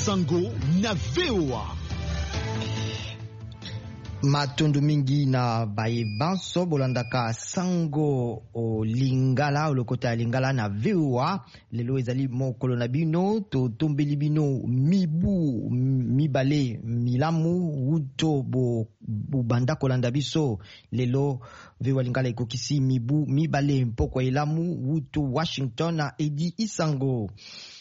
Sango na VOA. Matundu mingi na baye banso bolandaka sango o lingala o lokota lingala na VOA. Lelo ezali mokolo na bino to tombeli bino mibu mibale milamu uto bo banda kolanda biso. Lelo VOA lingala ekokisi mibu mibale mpoko elamu uto Washington na Edi Isango.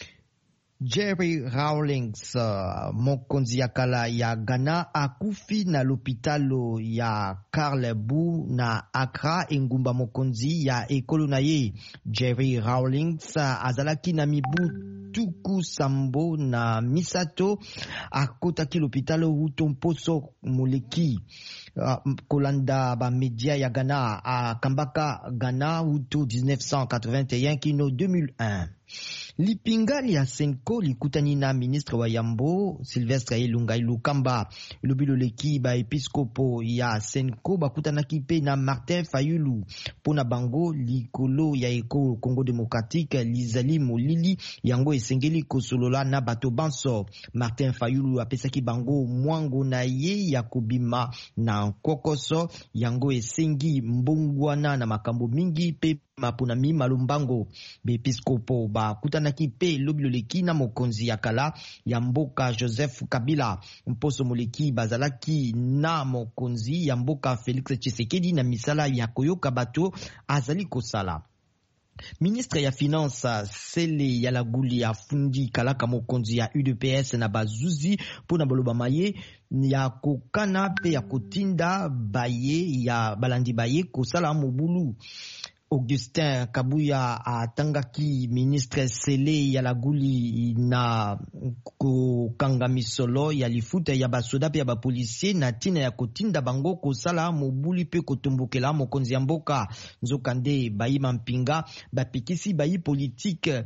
Jerry Rawlings, mokonzi ya kala ya Ghana, akufi na lopitalo ya Carlebu na Accra, engumba mokonzi ya ekolo na ye. Jerry Rawlings azalaki na mibu tuku sambo na misato, akotaki lopitalo uto mposo moleki. Kolanda ba media ya Ghana, akambaka Ghana uto 1981 kino 2001. Lipingali ya Senko likutani na ministre wa Yambo Sylvestre Ilunga Ilukamba. Lobilo leki ba episkopo ya Senko bakutanaki pe na Martin Fayulu pona bango likolo ya eko Congo Démocratique lizali molili yango esengeli kosolola na bato banso. Martin Fayulu apesaki bango mwango na ye ya kobima na kokoso yango esengi mbongwana na makambo mingi pe mapuna mi malumbango. Bepiskopo ba kutanaki pe lobilo leki na mokonzi ya kala ya mboka Joseph Kabila. Mposo moleki bazalaki na mokonzi ya mboka Felix Tshisekedi na misala ya koyoka bato azali kosala. Ministre ya finance Sele ya laguli ya fundi kalaka mokonzi ya UDPS na bazuzi pona baloba maye ya kokana pe ya kotinda baye ya balandi baye kosala mobulu. Augustin Kabuya atangaki ministre Sele ya laguli na kokanga misolo ya lifuta ya basoda pe ya bapolisier na tina ya kotinda bango kosala mobuli pe kotumbukela mokonzi ya mboka. Nzokande bayi mampinga bapikisi bayi politique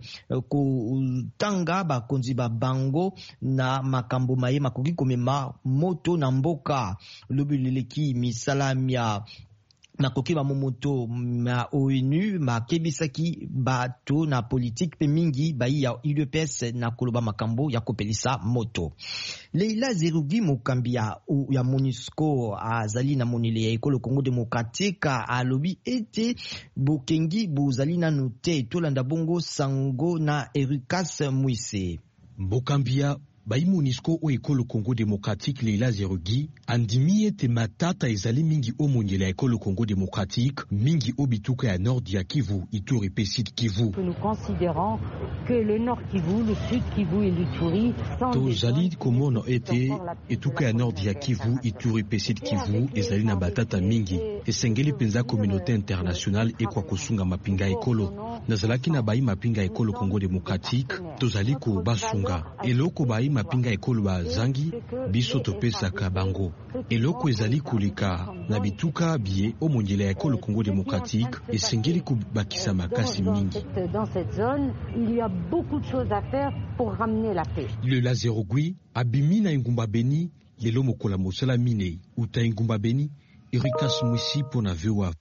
kotanga bakonzi ba bango na makambo maye makoki komema moto na mboka. Lobileleki misala mia na kokiba momoto ma ONU ma kebisaki bato na politique pe mingi bayi ya UDPS na koloba makambo ya kopelisa moto. Leila Zerugi mokambi ya MONUSCO azali na monile ya ekolo Congo Démocratique alobi ete bokengi bozali na note tolanda bongo sango na Erikas Mwise. Mbokambia bayi MONUSCO o ekolo Congo Démocratique Leila Zerugi andimi ete matata ezali mingi o monyela ekolo Congo Démocratique mingi o bituka ya Nord ya Kivu, Ituri pe Sud Kivu. Nous considérons que le Nord Kivu, le Sud Kivu et l'Ituri tozali komona ete etuka ya Nord ya Kivu, Ituri pe Sud Kivu ezali na batata mingi esengeli penza communauté internationale ekwa kosunga mapinga ekolo. Nazalaki na bayi mapinga ekolo Congo Démocratique tozali ko basunga eloko bayi mapinga ekolo ba zangi biso topesaka bango. Eloko ezali kulika na bituka bie o monjela ya ekolo Congo Démocratique esengeli kubakisa makasi mingi. Dans cette zone, il y a beaucoup de choses à faire pour ramener la paix. Le Lazerogui abimi na ingumba beni lelo mokola mosala minei uta ingumba beni Erikas Mwisi pona VOA.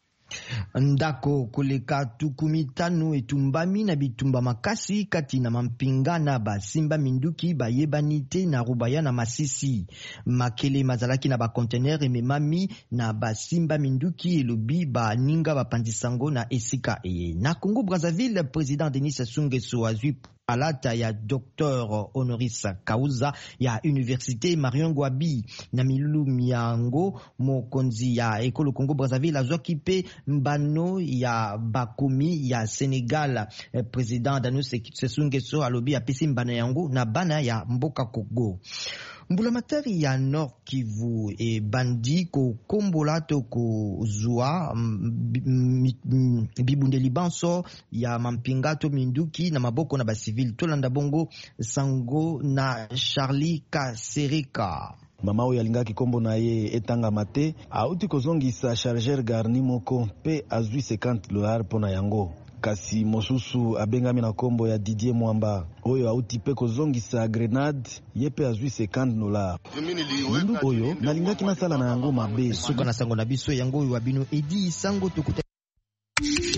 Ndako koleka tukumitano etumbami na bitumba makasi kati na mampingana basimba minduki bayebanite na rubaya na Masisi. Makele mazalaki na bakontener ememami na basimba minduki elobi baninga bapandisango na esika eye. Na Congo Brazzaville, président Denis Sassou Nguesso azwi alata ya Dr. Honoris Causa ya Université Marion Ngouabi na milulu miango mokonzi ya ekolo Congo Brazzaville azwaki pe mbano ya bakomi ya Senegal. Président Denis Sassou Nguesso alobi apesi mbano yango na bana ya mboka Congo. Mbulamatari ya Nord Kivu e bandi ko kombola to ko zua bibundeli banso ya mampingato minduki na maboko na basivili tolanda bongo sango na Charlie Kasereka. Mama oyo alingaki kombo na ye etanga mate auti kozongisa chargeur garni moko pe azwi $50 pona yango. Kasi mosusu abengami na kombo ya Didier Mwamba oyo auti pe kozongisa grenade ye pe azwi $50. Mundu oyo nalingaki nasala na yango mabe suka na sango na biso yango oyo abino Edi Sango tukuta